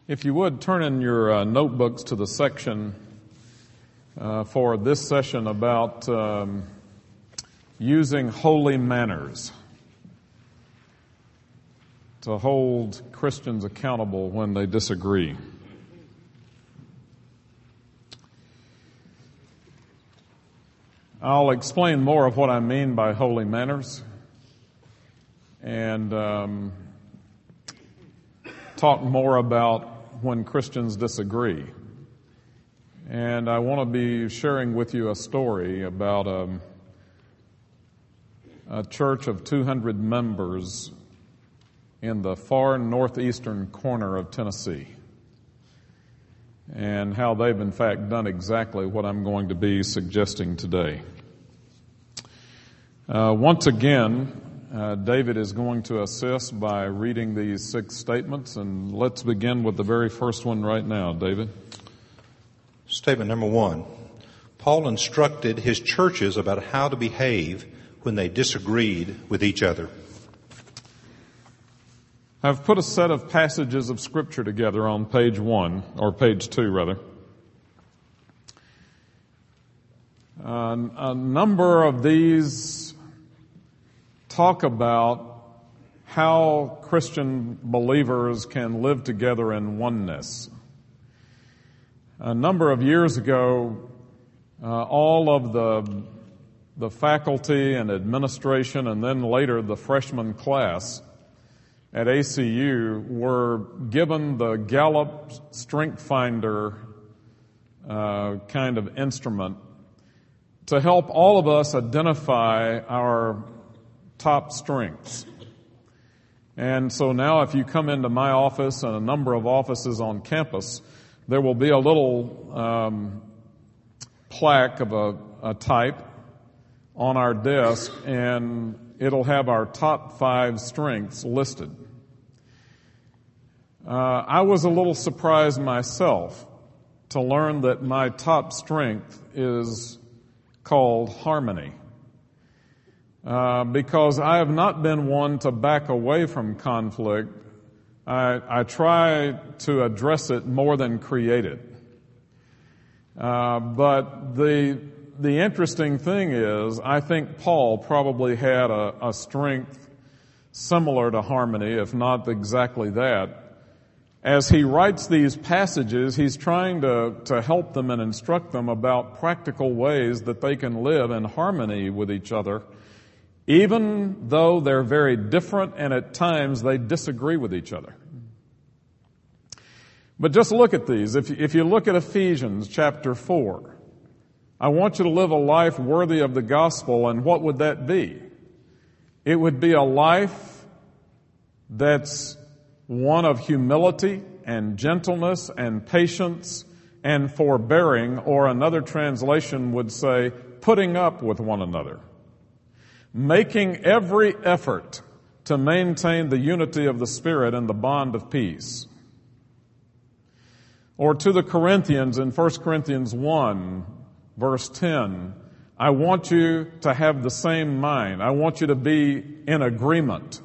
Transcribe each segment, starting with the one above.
If you would, turn in your notebooks to the section for this session about using holy manners to hold Christians accountable when they disagree. I'll explain more of what I mean by holy manners and talk more about when Christians disagree. And I want to be sharing with you a story about a church of 200 members in the far northeastern corner of Tennessee, and how they've in fact done exactly what I'm going to be suggesting today. Once again, David is going to assist by reading these 6 statements, and let's begin with the very first one right now. David? Statement number 1. Paul instructed his churches about how to behave when they disagreed with each other. I've put a set of passages of Scripture together on page 1, or page 2 rather. A number of these talk about how Christian believers can live together in oneness. A number of years ago, all of the faculty and administration, and then later the freshman class at ACU, were given the Gallup Strength Finder kind of instrument to help all of us identify our top strengths. And so now if you come into my office and a number of offices on campus, there will be a little plaque of a type on our desk, and it'll have our top 5 strengths listed. I was a little surprised myself to learn that my top strength is called harmony. Because I have not been one to back away from conflict. I try to address it more than create it. But the interesting thing is, I think Paul probably had a strength similar to harmony, if not exactly that. As he writes these passages, he's trying to help them and instruct them about practical ways that they can live in harmony with each other, even though they're very different and at times they disagree with each other. But just look at these. If you look at Ephesians chapter 4, I want you to live a life worthy of the gospel, and what would that be? It would be a life that's one of humility and gentleness and patience and forbearing, or another translation would say, putting up with one another, making every effort to maintain the unity of the Spirit and the bond of peace. Or to the Corinthians in 1 Corinthians 1, verse 10, I want you to have the same mind. I want you to be in agreement.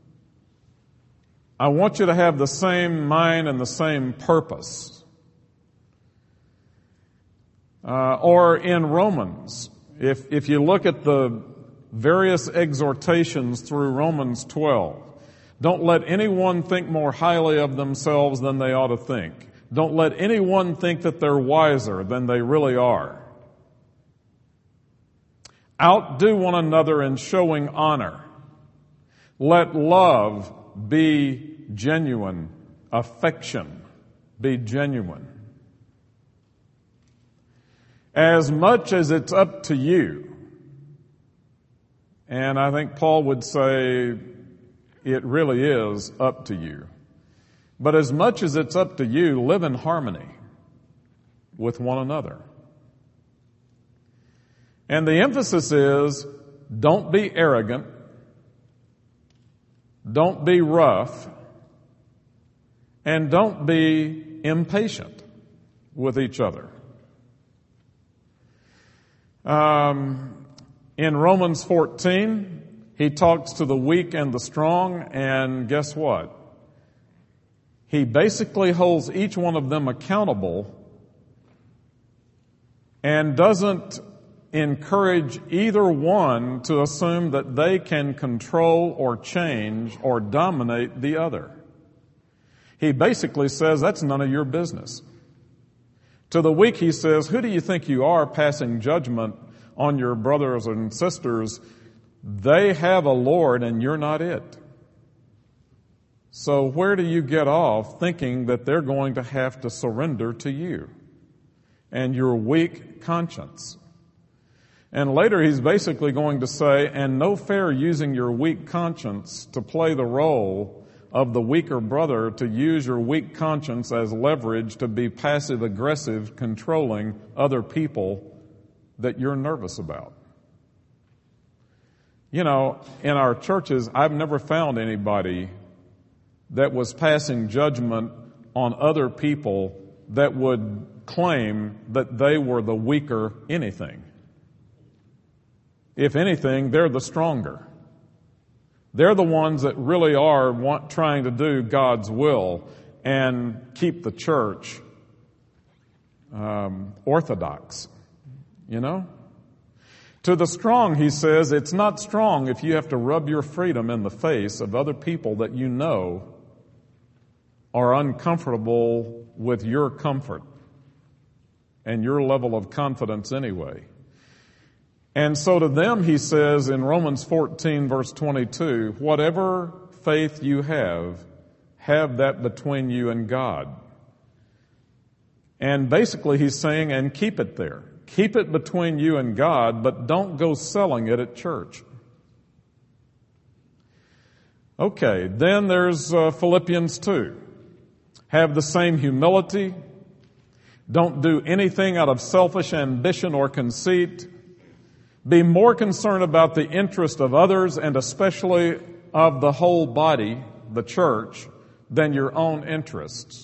I want you to have the same mind and the same purpose. Or in Romans, if you look at the various exhortations through Romans 12. Don't let anyone think more highly of themselves than they ought to think. Don't let anyone think that they're wiser than they really are. Outdo one another in showing honor. Let love be genuine. Affection be genuine. As much as it's up to you, and I think Paul would say it really is up to you. But as much as it's up to you, live in harmony with one another. And the emphasis is, don't be arrogant, don't be rough, and don't be impatient with each other. In Romans 14, he talks to the weak and the strong, and guess what? he basically holds each one of them accountable and doesn't encourage either one to assume that they can control or change or dominate the other. He basically says, that's none of your business. To the weak, he says, who do you think you are passing judgment on your brothers and sisters? They have a Lord and you're not it. So where do you get off thinking that they're going to have to surrender to you and your weak conscience? And later he's basically going to say, and no fair using your weak conscience to play the role of the weaker brother, to use your weak conscience as leverage to be passive-aggressive, controlling other people that you're nervous about. You know, in our churches, I've never found anybody that was passing judgment on other people that would claim that they were the weaker anything. If anything, they're the stronger. They're the ones that really are trying to do God's will and keep the church orthodox, you know? To the strong, he says, it's not strong if you have to rub your freedom in the face of other people that you know are uncomfortable with your comfort and your level of confidence anyway. And so to them, he says in Romans 14, verse 22, whatever faith you have that between you and God. And basically he's saying, and keep it there. Keep it between you and God, but don't go selling it at church. Okay, then there's Philippians 2. Have the same humility. Don't do anything out of selfish ambition or conceit. Be more concerned about the interest of others and especially of the whole body, the church, than your own interests.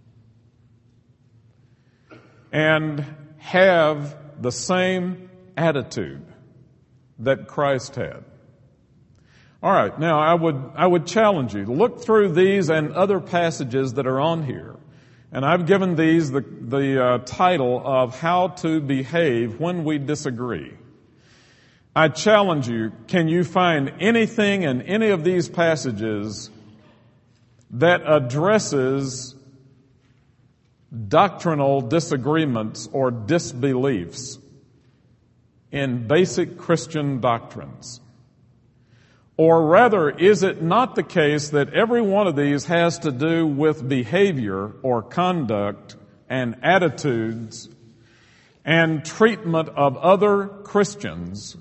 And have the same attitude that Christ had. All right, now I would challenge you to look through these and other passages that are on here. And I've given these the title of How to Behave When We Disagree. I challenge you, can you find anything in any of these passages that addresses doctrinal disagreements or disbeliefs in basic Christian doctrines? Or rather, is it not the case that every one of these has to do with behavior or conduct and attitudes and treatment of other Christians?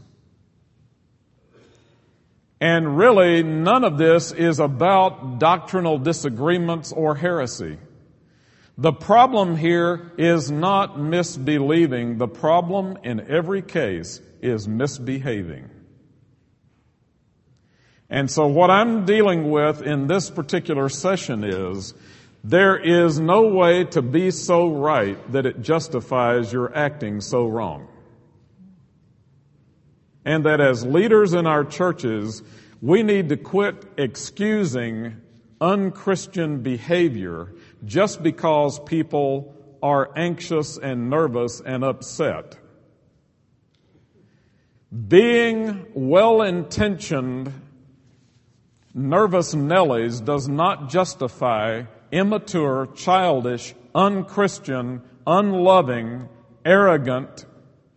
And really, none of this is about doctrinal disagreements or heresy. The problem here is not misbelieving. The problem in every case is misbehaving. And so what I'm dealing with in this particular session is there is no way to be so right that it justifies your acting so wrong. And that as leaders in our churches, we need to quit excusing unchristian behavior just because people are anxious and nervous and upset. Being well-intentioned nervous Nellies does not justify immature, childish, unchristian, unloving, arrogant,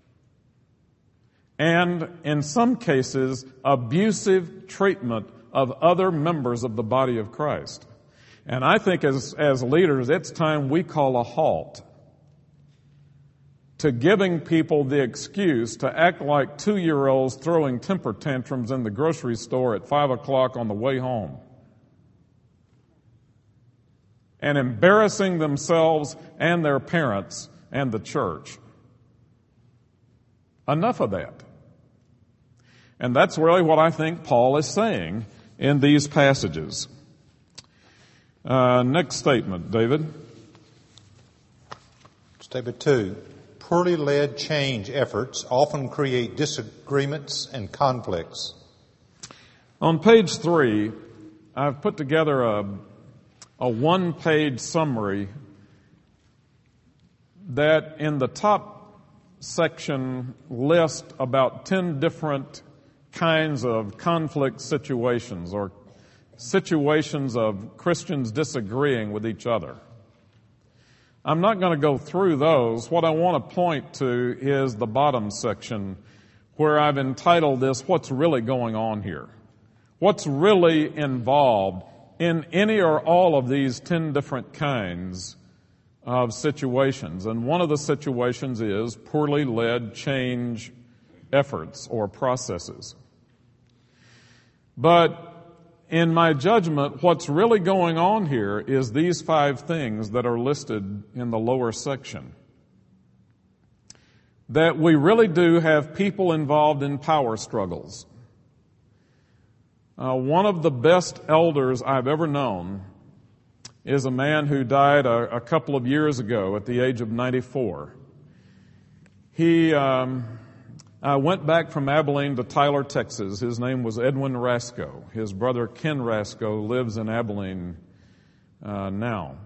and in some cases, abusive treatment of other members of the body of Christ. And I think as leaders, it's time we call a halt to giving people the excuse to act like 2-year-olds throwing temper tantrums in the grocery store at 5 o'clock on the way home and embarrassing themselves and their parents and the church. Enough of that. And that's really what I think Paul is saying in these passages. Next statement, David. Statement 2. Poorly led change efforts often create disagreements and conflicts. On page 3, I've put together a one-page summary that in the top section lists about 10 different kinds of conflict situations or situations of Christians disagreeing with each other. I'm not going to go through those. What I want to point to is the bottom section where I've entitled this, What's Really Going On Here? What's really involved in any or all of these 10 different kinds of situations? And one of the situations is poorly led change efforts or processes. But in my judgment, what's really going on here is these 5 things that are listed in the lower section. That we really do have people involved in power struggles. One of the best elders I've ever known is a man who died a couple of years ago at the age of 94. He went back from Abilene to Tyler, Texas. His name was Edwin Rasco. His brother Ken Rasco lives in Abilene now.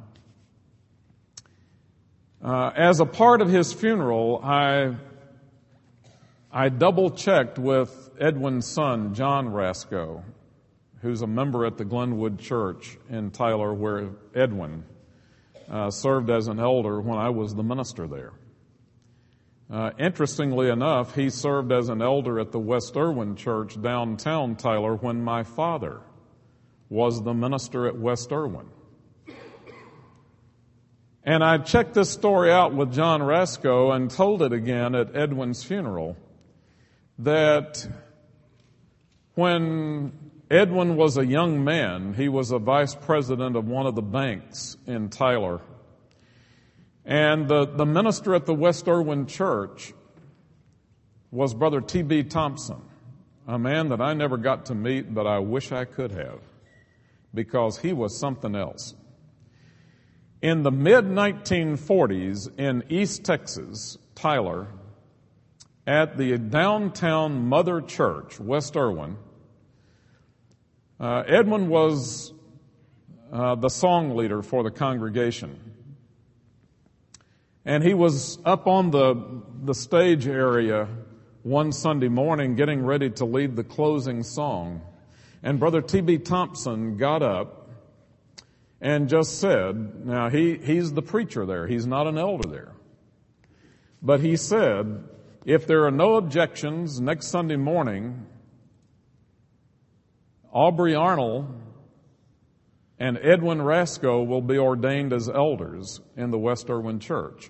As a part of his funeral, I double-checked with Edwin's son, John Rasco, who's a member at the Glenwood Church in Tyler, where Edwin served as an elder when I was the minister there. Interestingly enough, he served as an elder at the West Irwin Church downtown Tyler when my father was the minister at West Irwin. And I checked this story out with John Rasco and told it again at Edwin's funeral that when Edwin was a young man, he was a vice president of one of the banks in Tyler. And the minister at the West Irwin Church was Brother T.B. Thompson, a man that I never got to meet, but I wish I could have, because he was something else. In the mid-1940s in East Texas, Tyler, at the downtown Mother Church, West Irwin, Edwin was the song leader for the congregation. And he was up on the stage area one Sunday morning getting ready to lead the closing song. And Brother T.B. Thompson got up and just said, now he's the preacher there. He's not an elder there. But he said, if there are no objections, next Sunday morning, Aubrey Arnold and Edwin Rasco will be ordained as elders in the West Irwin Church.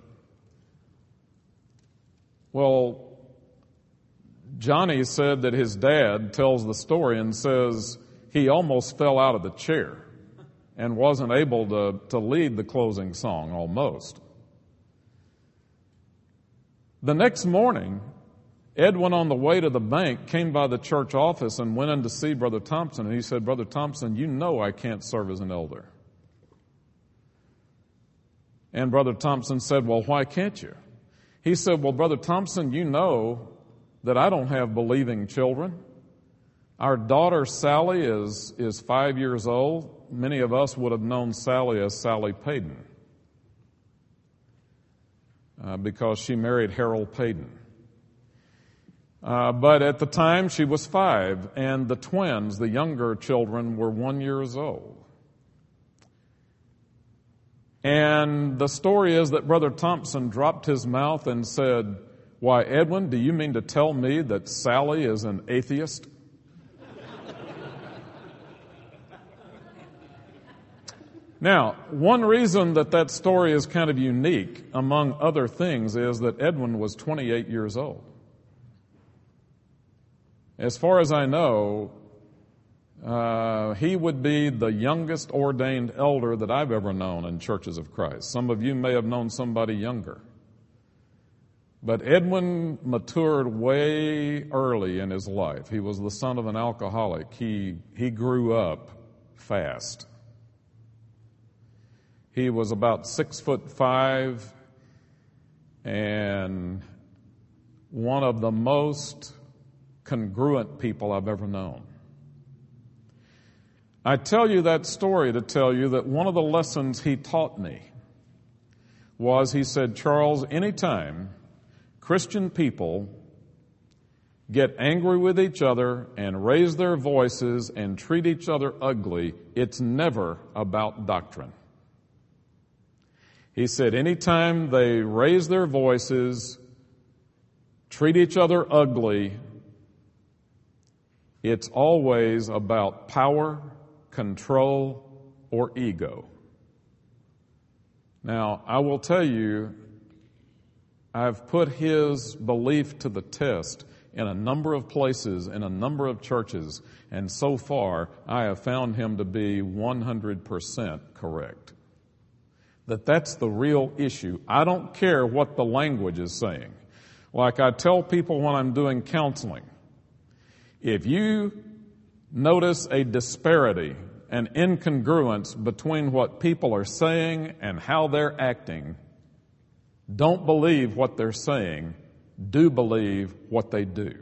Well, Johnny said that his dad tells the story and says he almost fell out of the chair and wasn't able to lead the closing song, almost. The next morning, Edwin, on the way to the bank, came by the church office and went in to see Brother Thompson. And he said, Brother Thompson, you know I can't serve as an elder. And Brother Thompson said, well, why can't you? He said, well, Brother Thompson, you know that I don't have believing children. Our daughter Sally is 5 years old. Many of us would have known Sally as Sally Payton because she married Harold Payton. But at the time she was 5, and the twins, the younger children, were 1 year old. And the story is that Brother Thompson dropped his mouth and said, why, Edwin, do you mean to tell me that Sally is an atheist? Now, one reason that story is kind of unique, among other things, is that Edwin was 28 years old. As far as I know, he would be the youngest ordained elder that I've ever known in Churches of Christ. Some of you may have known somebody younger. But Edwin matured way early in his life. He was the son of an alcoholic. He grew up fast. He was about 6'5" and one of the most congruent people I've ever known. I tell you that story to tell you that one of the lessons he taught me was, he said, Charles, anytime Christian people get angry with each other and raise their voices and treat each other ugly, it's never about doctrine. He said anytime they raise their voices, treat each other ugly, it's always about power, control, or ego. Now, I will tell you, I've put his belief to the test in a number of places, in a number of churches, and so far I have found him to be 100% correct. That's the real issue. I don't care what the language is saying. Like I tell people when I'm doing counseling, if you notice a disparity, an incongruence between what people are saying and how they're acting, don't believe what they're saying. Do believe what they do.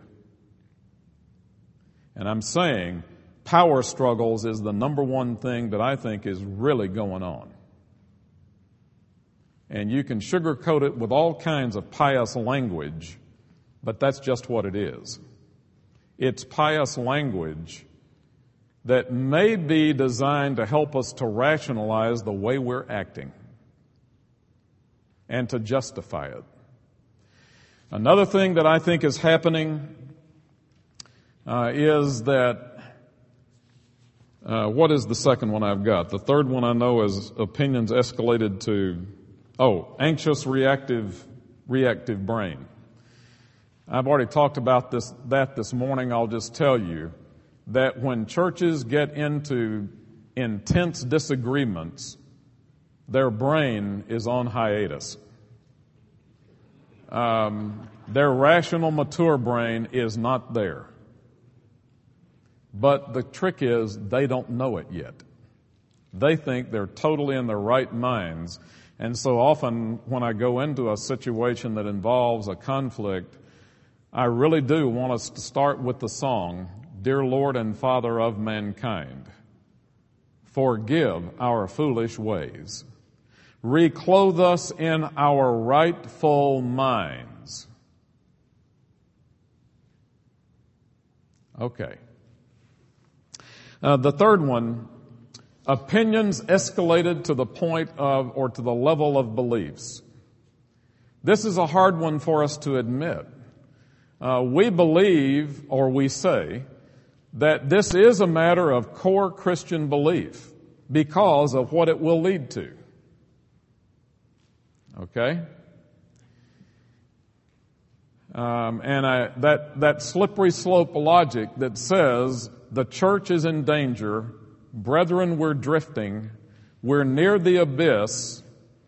And I'm saying power struggles is the number one thing that I think is really going on. And you can sugarcoat it with all kinds of pious language, but that's just what it is. It's pious language that may be designed to help us to rationalize the way we're acting and to justify it. Another thing that I think is happening is that, what is the second one I've got? The third one I know is opinions escalated to, anxious reactive brain. I've already talked about that this morning. I'll just tell you that when churches get into intense disagreements, their brain is on hiatus. Their rational, mature brain is not there. But the trick is they don't know it yet. They think they're totally in their right minds. And so often when I go into a situation that involves a conflict, I really do want us to start with the song, Dear Lord and Father of Mankind, forgive our foolish ways. Reclothe us in our rightful minds. Okay. The third one, opinions escalated to the point of, or to the level of beliefs. This is a hard one for us to admit. We believe, or we say, that this is a matter of core Christian belief because of what it will lead to. Okay? That slippery slope logic that says the church is in danger, brethren, we're drifting, we're near the abyss,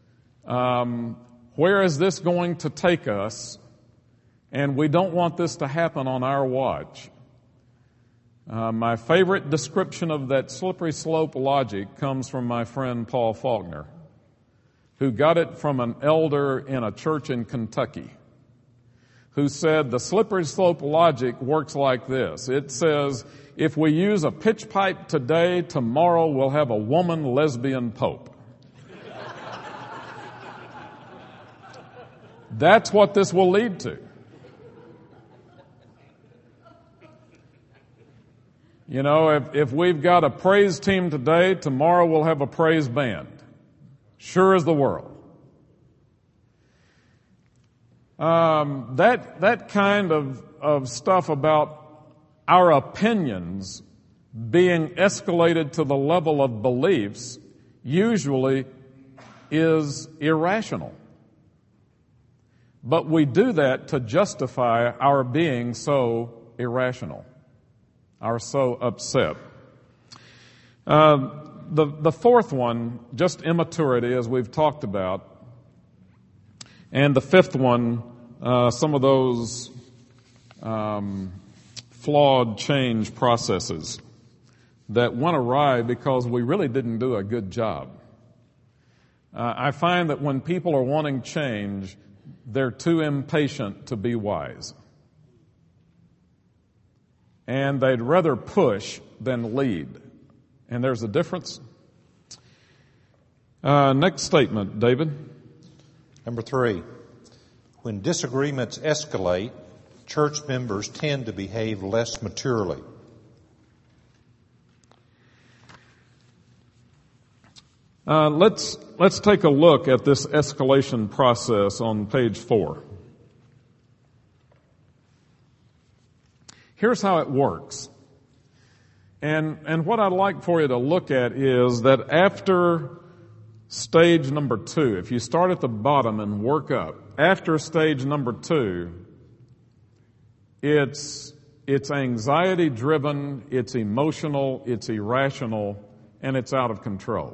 where is this going to take us? And we don't want this to happen on our watch. My favorite description of that slippery slope logic comes from my friend Paul Faulkner, who got it from an elder in a church in Kentucky, who said the slippery slope logic works like this. It says, if we use a pitch pipe today, tomorrow we'll have a woman lesbian pope. That's what this will lead to. You know, if we've got a praise team today, tomorrow we'll have a praise band. Sure as the world. That kind of stuff about our opinions being escalated to the level of beliefs usually is irrational. But we do that to justify our being so irrational, are so upset. The fourth one, just immaturity, as we've talked about. And the fifth one, some of those flawed change processes that went awry because we really didn't do a good job. I find that when people are wanting change, they're too impatient to be wise. And they'd rather push than lead. And there's a difference. Next statement, David. Number 3, when disagreements escalate, church members tend to behave less maturely. Let's take a look at this escalation process on page 4. Here's how it works. And what I'd like for you to look at is that after stage number 2, if you start at the bottom and work up, after stage number 2, it's anxiety driven, it's emotional, it's irrational, and it's out of control.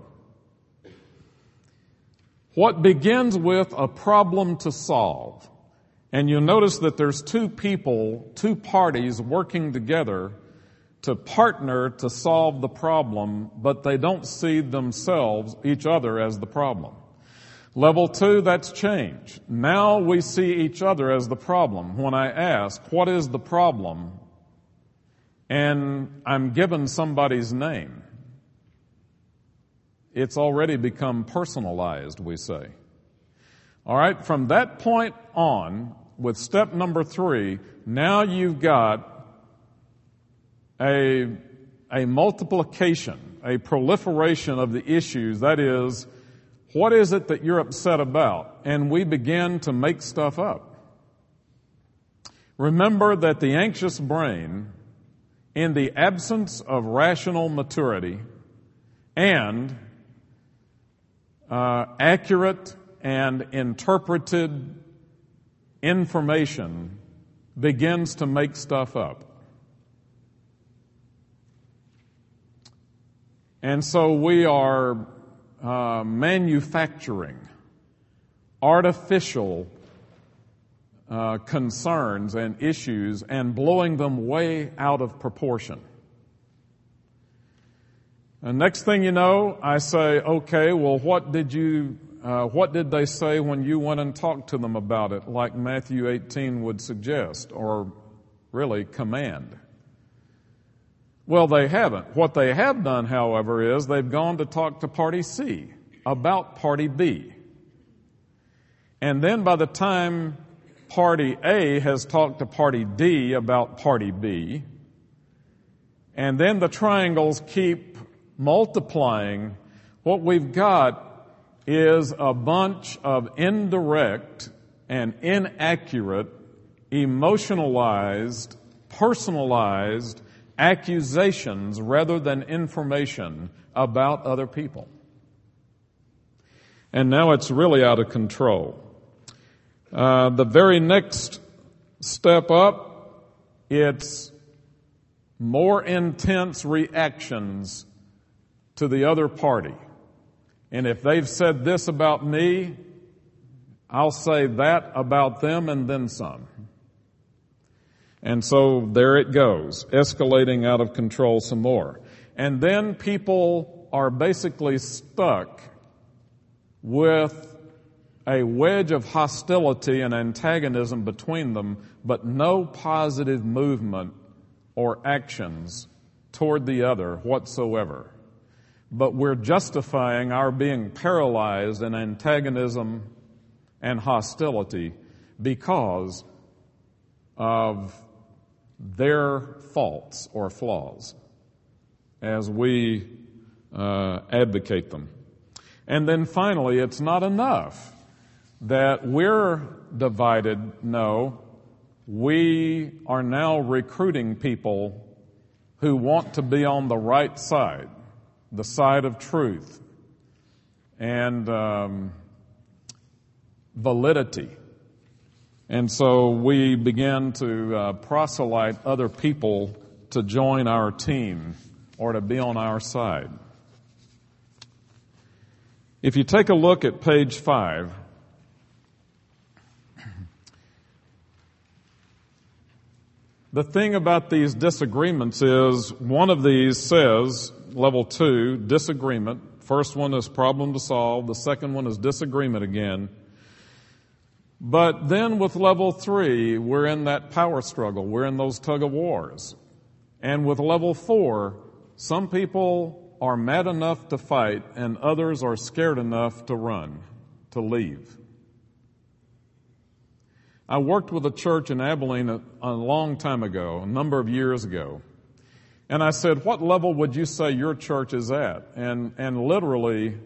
What begins with a problem to solve, and you'll notice that there's two parties working together to partner to solve the problem, but they don't see each other as the problem. Level 2, that's change. Now we see each other as the problem. When I ask, what is the problem? And I'm given somebody's name. It's already become personalized, we say. All right, from that point on, with step number 3, now you've got a multiplication, a proliferation of the issues. That is, what is it that you're upset about? And we begin to make stuff up. Remember that the anxious brain, in the absence of rational maturity and accurate and interpreted information, begins to make stuff up. And so we are manufacturing artificial concerns and issues and blowing them way out of proportion. And next thing you know, I say, okay, well, what did they say when you went and talked to them about it, like Matthew 18 would suggest, or really command? Well, they haven't. What they have done, however, is they've gone to talk to party C about party B. And then by the time party A has talked to party D about party B, and then the triangles keep multiplying, what we've got is a bunch of indirect and inaccurate, emotionalized, personalized accusations rather than information about other people. And now it's really out of control. The very next step up, it's more intense reactions to the other party. And if they've said this about me, I'll say that about them and then some. And so there it goes, escalating out of control some more. And then people are basically stuck with a wedge of hostility and antagonism between them, but no positive movement or actions toward the other whatsoever. But we're justifying our being paralyzed in antagonism and hostility because of their faults or flaws as we advocate them. And then finally, it's not enough that we're divided. No, we are now recruiting people who want to be on the right side, the side of truth and validity. And so we began to proselyte other people to join our team or to be on our side. If you take a look at page 5, the thing about these disagreements is one of these says, level 2, disagreement. First one is problem to solve. The second one is disagreement again. But then with level 3, we're in that power struggle. We're in those tug of wars. And with level 4, some people are mad enough to fight and others are scared enough to run, to leave. I worked with a church in Abilene a long time ago, a number of years ago. And I said, what level would you say your church is at? And literally,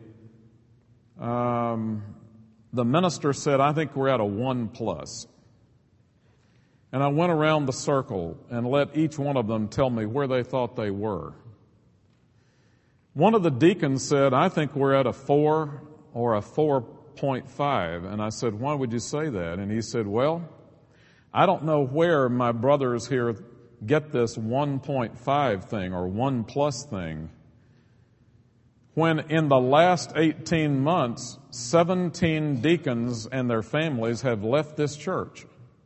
the minister said, I think we're at a 1+. And I went around the circle and let each one of them tell me where they thought they were. One of the deacons said, I think we're at a 4 or a 4.5. And I said, why would you say that? And he said, well, I don't know where my brothers here get this 1.5 thing or 1+ thing, when in the last 18 months, 17 deacons and their families have left this church.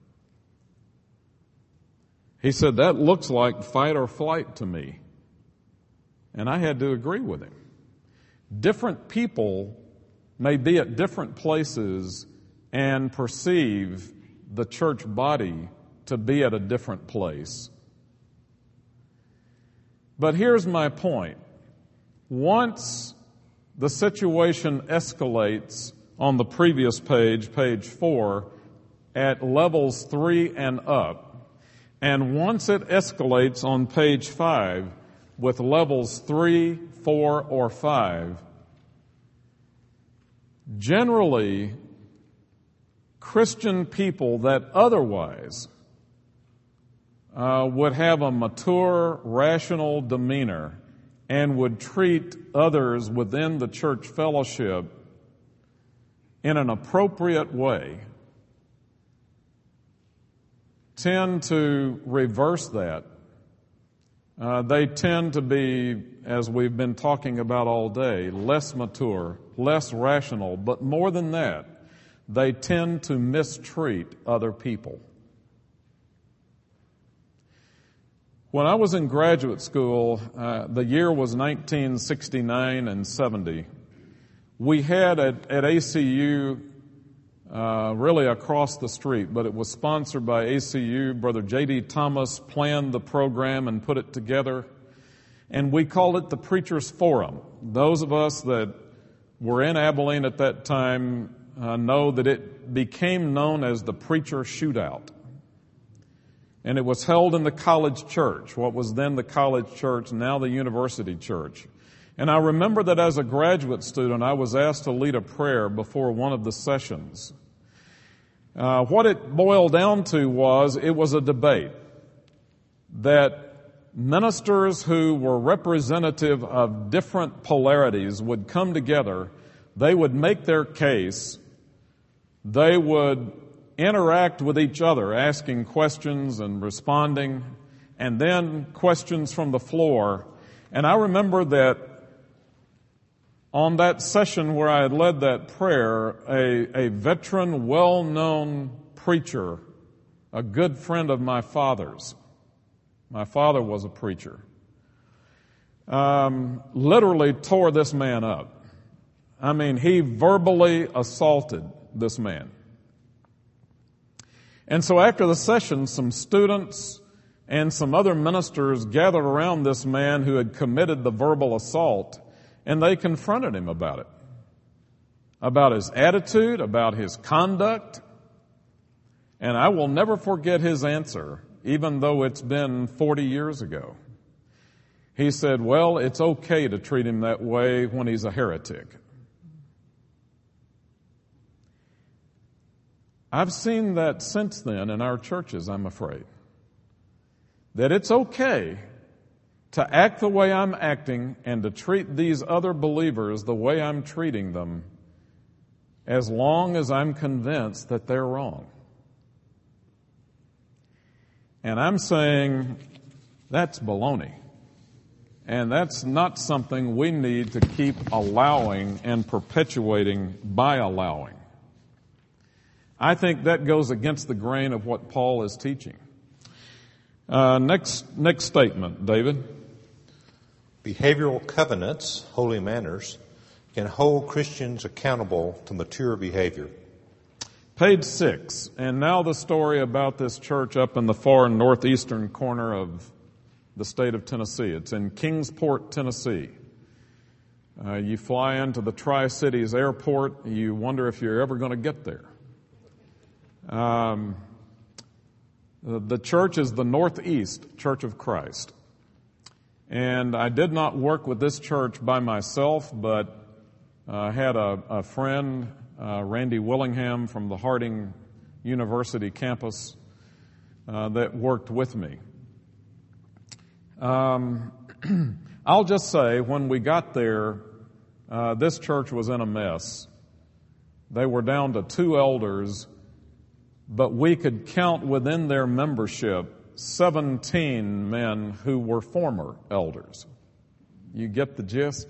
He said, that looks like fight or flight to me. And I had to agree with him. Different people may be at different places and perceive the church body to be at a different place. But here's my point. Once the situation escalates on the previous page, page 4, at levels 3 and up, and once it escalates on page 5 with levels 3, 4, or 5, generally, Christian people that otherwise would have a mature, rational demeanor and would treat others within the church fellowship in an appropriate way, tend to reverse that. They tend to be, as we've been talking about all day, less mature, less rational, but more than that, they tend to mistreat other people. When I was in graduate school, the year was 1969 and 70, we had at ACU, really across the street, but it was sponsored by ACU. Brother J.D. Thomas planned the program and put it together, and we called it the Preacher's Forum. Those of us that were in Abilene at that time know that it became known as the Preacher Shootout. And it was held in the college church, what was then the college church, now the university church. And I remember that as a graduate student, I was asked to lead a prayer before one of the sessions. What it boiled down to was, it was a debate that ministers who were representative of different polarities would come together, they would make their case, they would interact with each other, asking questions and responding, and then questions from the floor. And I remember that on that session where I had led that prayer, a veteran, well-known preacher, a good friend of my father's, my father was a preacher, literally tore this man up. I mean, he verbally assaulted this man. And so after the session, some students and some other ministers gathered around this man who had committed the verbal assault, and they confronted him about his attitude, about his conduct. And I will never forget his answer, even though it's been 40 years ago. He said, well, it's okay to treat him that way when he's a heretic. I've seen that since then in our churches, I'm afraid. That it's okay to act the way I'm acting and to treat these other believers the way I'm treating them, as long as I'm convinced that they're wrong. And I'm saying that's baloney. And that's not something we need to keep allowing and perpetuating by allowing. I think that goes against the grain of what Paul is teaching. Next statement, David. Behavioral covenants, holy manners, can hold Christians accountable to mature behavior. Page 6, and now the story about this church up in the far northeastern corner of the state of Tennessee. It's in Kingsport, Tennessee. You fly into the Tri-Cities airport, you wonder if you're ever going to get there. The church is the Northeast Church of Christ. And I did not work with this church by myself, but I had a friend, Randy Willingham from the Harding University campus, that worked with me. I'll just say, when we got there, this church was in a mess. They were down to 2 elders, but we could count within their membership 17 men who were former elders. You get the gist?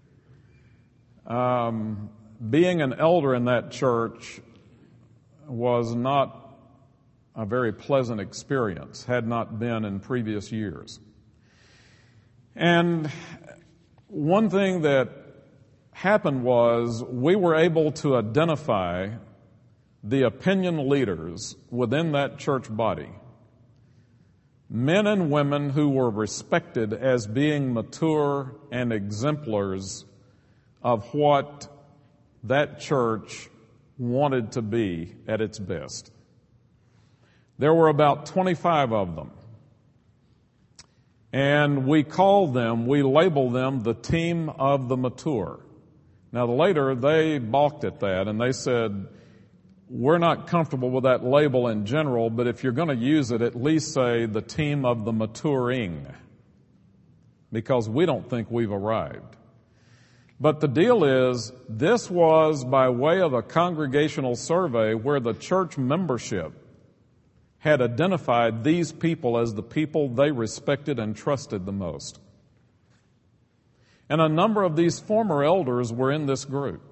Being an elder in that church was not a very pleasant experience, had not been in previous years. And one thing that happened was we were able to identify the opinion leaders within that church body, men and women who were respected as being mature and exemplars of what that church wanted to be at its best. There were about 25 of them. And we labeled them the team of the mature. Now later they balked at that and they said, we're not comfortable with that label in general, but if you're going to use it, at least say the team of the maturing, because we don't think we've arrived. But the deal is, this was by way of a congregational survey where the church membership had identified these people as the people they respected and trusted the most. And a number of these former elders were in this group.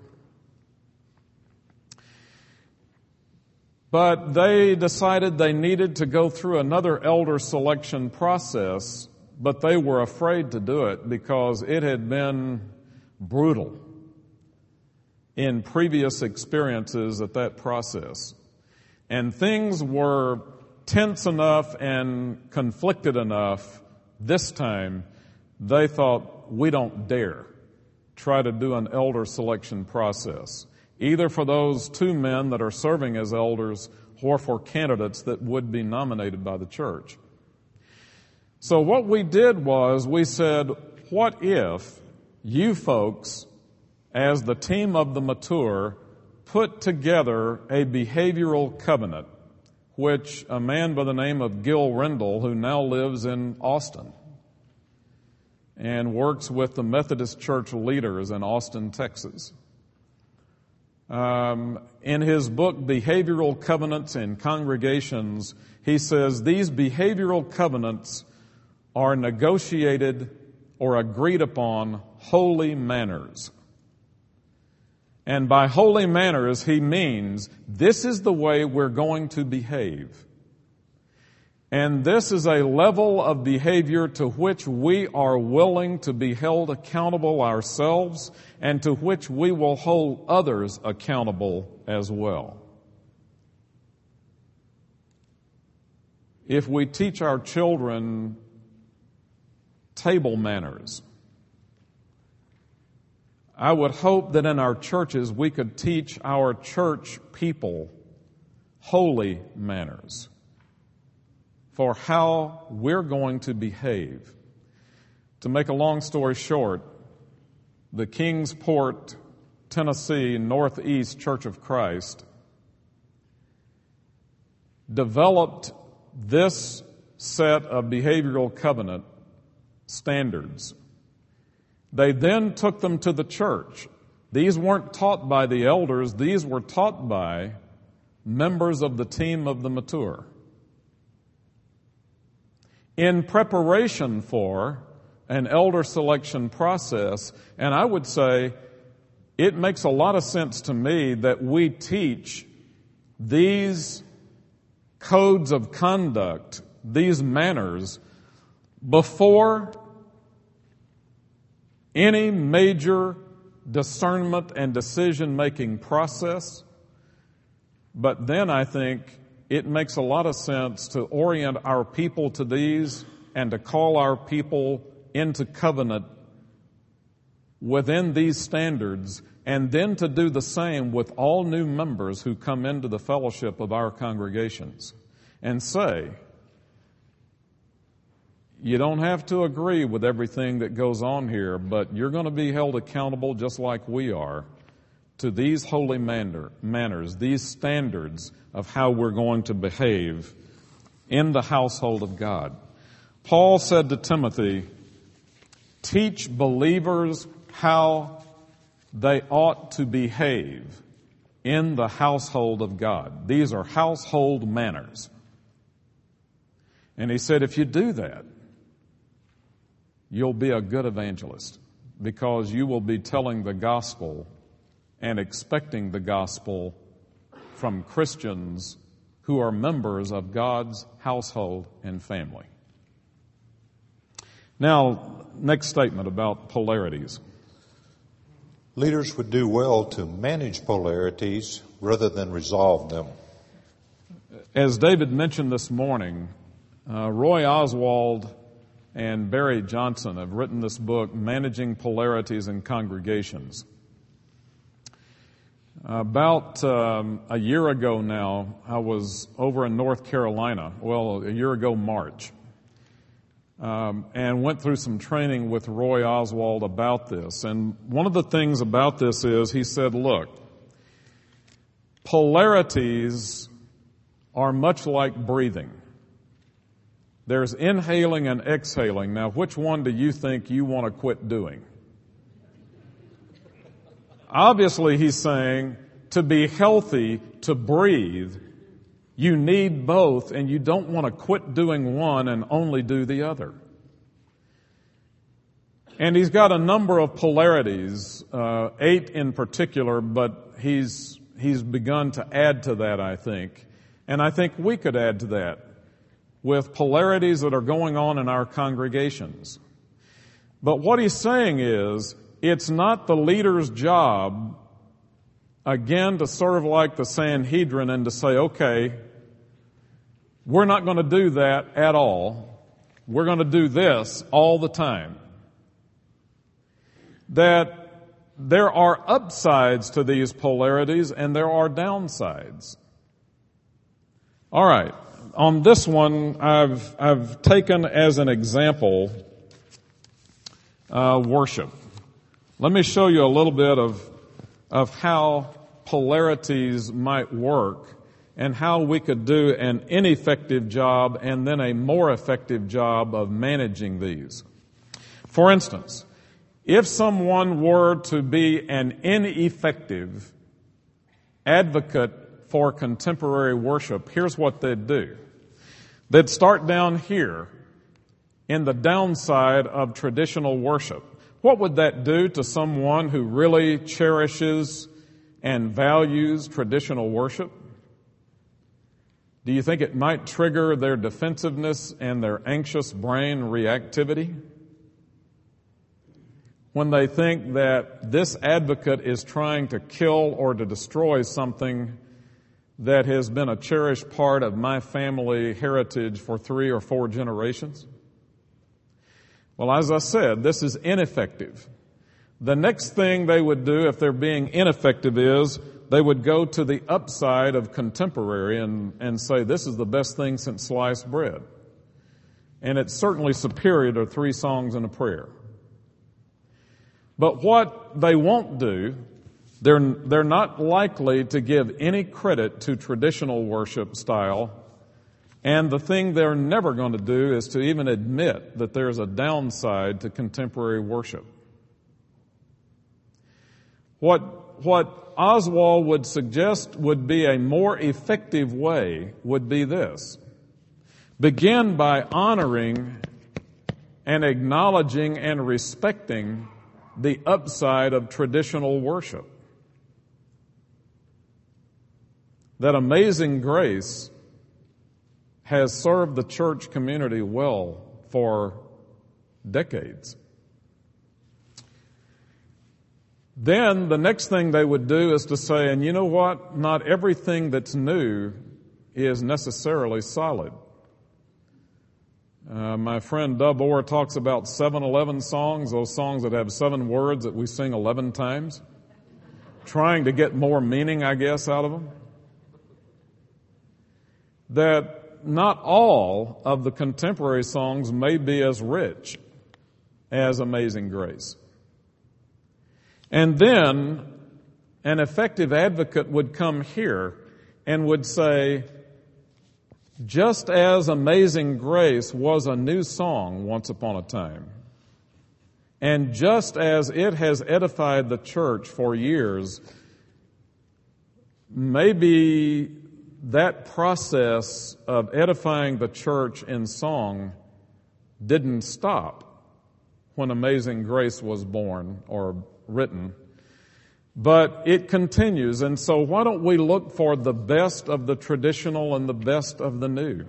But they decided they needed to go through another elder selection process, but they were afraid to do it because it had been brutal in previous experiences at that process. And things were tense enough and conflicted enough this time, they thought, we don't dare try to do an elder selection process, either for those 2 men that are serving as elders or for candidates that would be nominated by the church. So what we did was we said, what if you folks, as the team of the mature, put together a behavioral covenant, which a man by the name of Gil Rendell, who now lives in Austin and works with the Methodist Church leaders in Austin, Texas. In his book, Behavioral Covenants in Congregations, he says these behavioral covenants are negotiated or agreed upon holy manners. And by holy manners, he means this is the way we're going to behave. And this is a level of behavior to which we are willing to be held accountable ourselves and to which we will hold others accountable as well. If we teach our children table manners, I would hope that in our churches we could teach our church people holy manners for how we're going to behave. To make a long story short, the Kingsport, Tennessee Northeast Church of Christ developed this set of behavioral covenant standards. They then took them to the church. These weren't taught by the elders. These were taught by members of the team of the mature. In preparation for an elder selection process, and I would say it makes a lot of sense to me that we teach these codes of conduct, these manners, before any major discernment and decision-making process. But then I think it makes a lot of sense to orient our people to these and to call our people into covenant within these standards, and then to do the same with all new members who come into the fellowship of our congregations and say, you don't have to agree with everything that goes on here, but you're going to be held accountable just like we are to these holy manners, these standards of how we're going to behave in the household of God. Paul said to Timothy, teach believers how they ought to behave in the household of God. These are household manners. And he said, if you do that, you'll be a good evangelist because you will be telling the gospel and expecting the gospel from Christians who are members of God's household and family. Now, next statement about polarities. Leaders would do well to manage polarities rather than resolve them. As David mentioned this morning, Roy Oswald and Barry Johnson have written this book, Managing Polarities in Congregations. About a year ago now, I was over in North Carolina, a year ago March, and went through some training with Roy Oswald about this. And one of the things about this is he said, look, polarities are much like breathing. There's inhaling and exhaling. Now, which one do you think you want to quit doing? Obviously, he's saying to be healthy, to breathe, you need both, and you don't want to quit doing one and only do the other. And he's got a number of polarities, 8 in particular, but he's begun to add to that, I think. And I think we could add to that with polarities that are going on in our congregations. But what he's saying is, it's not the leader's job, again, to serve like the Sanhedrin and to say, okay, we're not going to do that at all. We're going to do this all the time. That there are upsides to these polarities and there are downsides. All right. On this one, I've taken as an example worship. Let me show you a little bit of how polarities might work and how we could do an ineffective job and then a more effective job of managing these. For instance, if someone were to be an ineffective advocate for contemporary worship, here's what they'd do. They'd start down here in the downside of traditional worship. What would that do to someone who really cherishes and values traditional worship? Do you think it might trigger their defensiveness and their anxious brain reactivity? When they think that this advocate is trying to kill or to destroy something that has been a cherished part of my family heritage for 3 or 4 generations? Well, as I said, this is ineffective. The next thing they would do if they're being ineffective is they would go to the upside of contemporary and say, this is the best thing since sliced bread. And it's certainly superior to 3 songs and a prayer. But what they won't do, they're not likely to give any credit to traditional worship style. And the thing they're never going to do is to even admit that there's a downside to contemporary worship. What Oswald would suggest would be a more effective way would be this. Begin by honoring and acknowledging and respecting the upside of traditional worship. That Amazing Grace has served the church community well for decades. Then the next thing they would do is to say, and you know what? Not everything that's new is necessarily solid. My friend Dub Orr talks about 7-11 songs, those songs that have 7 words that we sing 11 times, trying to get more meaning, I guess, out of them. That not all of the contemporary songs may be as rich as Amazing Grace. And then an effective advocate would come here and would say, just as Amazing Grace was a new song once upon a time, and just as it has edified the church for years, maybe that process of edifying the church in song didn't stop when Amazing Grace was born or written, but it continues. And so why don't we look for the best of the traditional and the best of the new?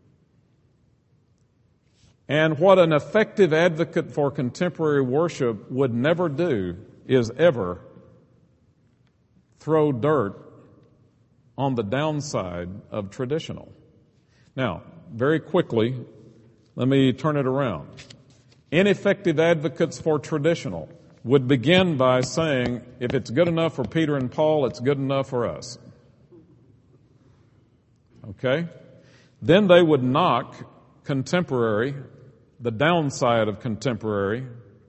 And what an effective advocate for contemporary worship would never do is ever throw dirt on the downside of traditional. Now, very quickly, let me turn it around. Ineffective advocates for traditional would begin by saying, if it's good enough for Peter and Paul, it's good enough for us. Okay? Then they would knock contemporary, the downside of contemporary.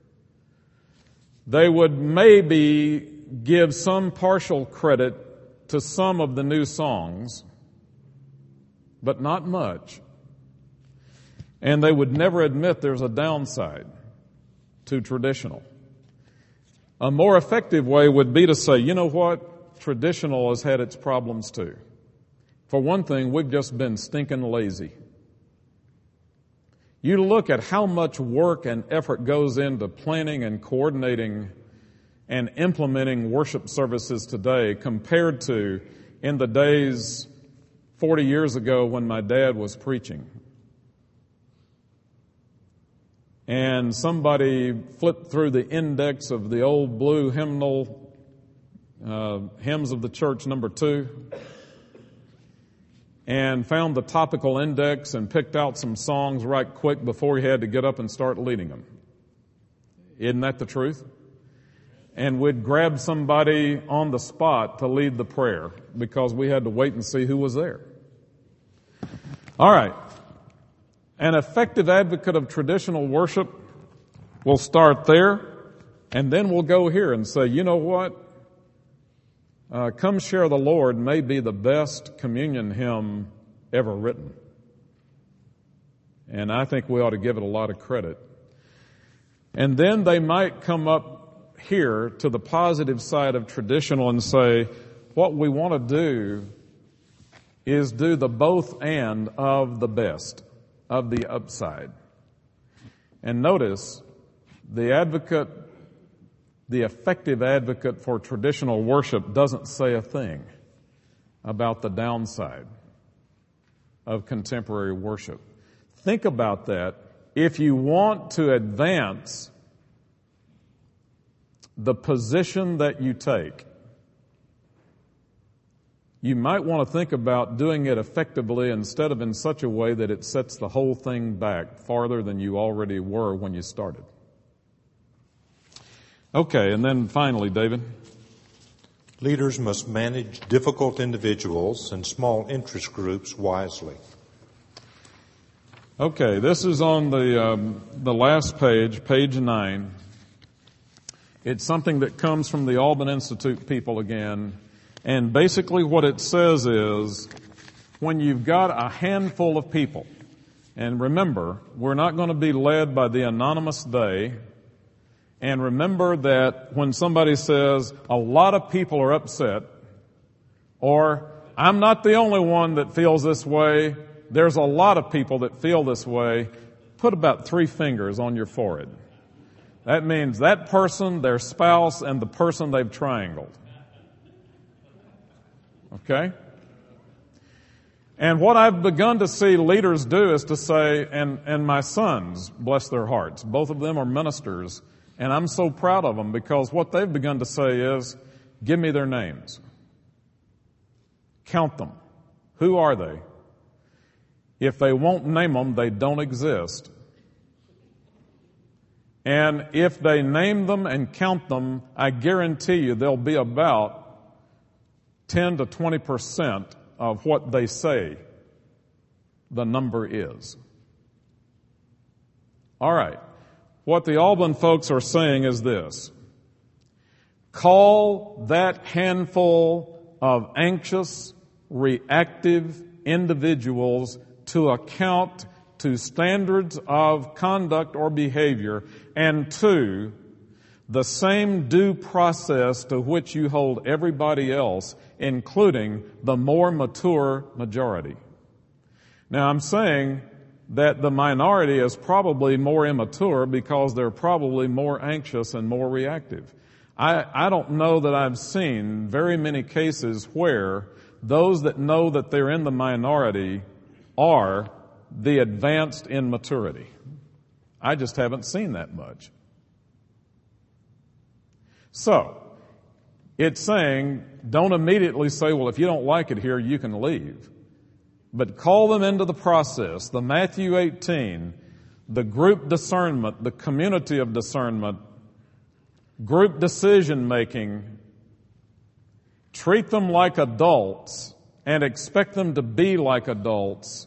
They would maybe give some partial credit to some of the new songs, but not much. And they would never admit there's a downside to traditional. A more effective way would be to say, you know what? Traditional has had its problems too. For one thing, we've just been stinking lazy. You look at how much work and effort goes into planning and coordinating and implementing worship services today compared to in the days 40 years ago when my dad was preaching. And somebody flipped through the index of the old blue hymnal, Hymns of the Church number 2, and found the topical index and picked out some songs right quick before he had to get up and start leading them. Isn't that the truth? And we'd grab somebody on the spot to lead the prayer because we had to wait and see who was there. All right. An effective advocate of traditional worship will start there, and then we'll go here and say, you know what? Come Share the Lord may be the best communion hymn ever written. And I think we ought to give it a lot of credit. And then they might come up here to the positive side of traditional and say, what we want to do is do the both and of the best, of the upside. And notice, the effective advocate for traditional worship doesn't say a thing about the downside of contemporary worship. Think about that. If you want to advance the position that you take, you might want to think about doing it effectively instead of in such a way that it sets the whole thing back farther than you already were when you started. Okay, and then finally, David. Leaders must manage difficult individuals and small interest groups wisely. Okay, this is on the last page, page 9. It's something that comes from the Alban Institute people again. And basically what it says is, when you've got a handful of people, and remember, we're not going to be led by the anonymous they, and remember that when somebody says, a lot of people are upset, or I'm not the only one that feels this way, there's a lot of people that feel this way, put about 3 fingers on your forehead. That means that person, their spouse, and the person they've triangled. Okay? And what I've begun to see leaders do is to say, and my sons, bless their hearts, both of them are ministers, and I'm so proud of them because what they've begun to say is, give me their names. Count them. Who are they? If they won't name them, they don't exist. And if they name them and count them, I guarantee you they'll be about 10 to 20% of what they say the number is. All right. What the Alban folks are saying is this. Call that handful of anxious, reactive individuals to account to standards of conduct or behavior, and to the same due process to which you hold everybody else, including the more mature majority. Now, I'm saying that the minority is probably more immature because they're probably more anxious and more reactive. I don't know that I've seen very many cases where those that know that they're in the minority are the advanced in maturity. I just haven't seen that much. So, it's saying, don't immediately say, well, if you don't like it here, you can leave. But call them into the process. The Matthew 18, the group discernment, the community of discernment, group decision making. Treat them like adults and expect them to be like adults.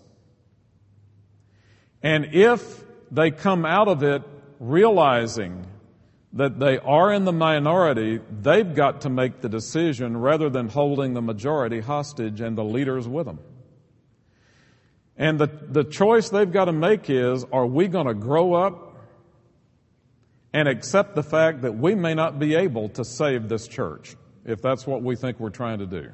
And if they come out of it realizing that they are in the minority, they've got to make the decision rather than holding the majority hostage and the leaders with them. And the choice they've got to make is, are we going to grow up and accept the fact that we may not be able to save this church, if that's what we think we're trying to do?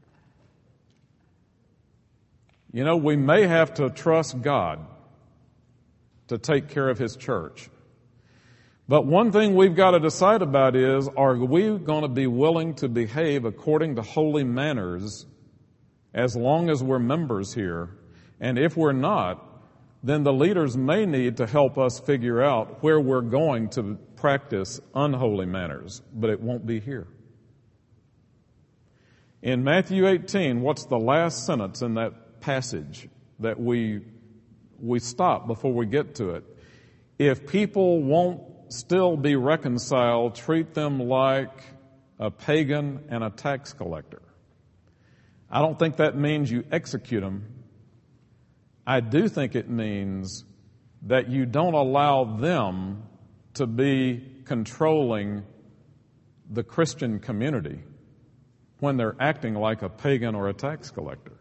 You know, we may have to trust God to take care of His church. But one thing we've got to decide about is, are we going to be willing to behave according to holy manners as long as we're members here? And if we're not, then the leaders may need to help us figure out where we're going to practice unholy manners, but it won't be here. In Matthew 18, what's the last sentence in that passage that we stop before we get to it? If people won't still be reconciled, treat them like a pagan and a tax collector. I don't think that means you execute them. I do think it means that you don't allow them to be controlling the Christian community when they're acting like a pagan or a tax collector.